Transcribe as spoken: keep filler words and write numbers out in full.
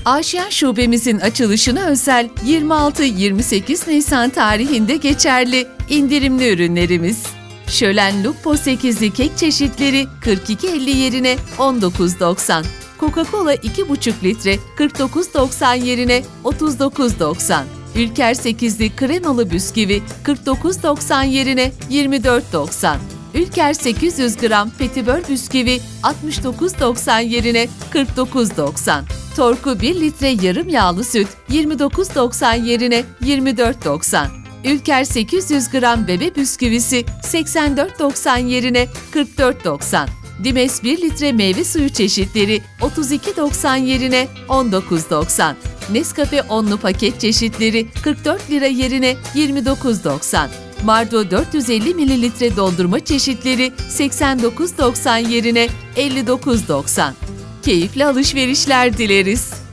Aşiyan şubemizin açılışına özel yirmi altı yirmi sekiz Nisan tarihinde geçerli indirimli ürünlerimiz. Şölen Lupo sekizli kek çeşitleri kırk iki elli yerine on dokuz doksan. Coca-Cola iki buçuk litre kırk dokuz doksan yerine otuz dokuz doksan. Ülker sekizli kremalı bisküvi kırk dokuz doksan yerine yirmi dört doksan. Ülker sekiz yüz gram petibör bisküvi altmış dokuz doksan yerine kırk dokuz doksan. Torku bir litre yarım yağlı süt yirmi dokuz doksan yerine yirmi dört doksan. Ülker sekiz yüz gram bebe bisküvisi seksen dört doksan yerine kırk dört doksan. Dimes bir litre meyve suyu çeşitleri otuz iki doksan yerine on dokuz doksan. Nescafe onlu paket çeşitleri kırk dört lira yerine yirmi dokuz doksan. Mardo dört yüz elli mililitre dondurma çeşitleri seksen dokuz doksan yerine elli dokuz doksan. Keyifli alışverişler dileriz.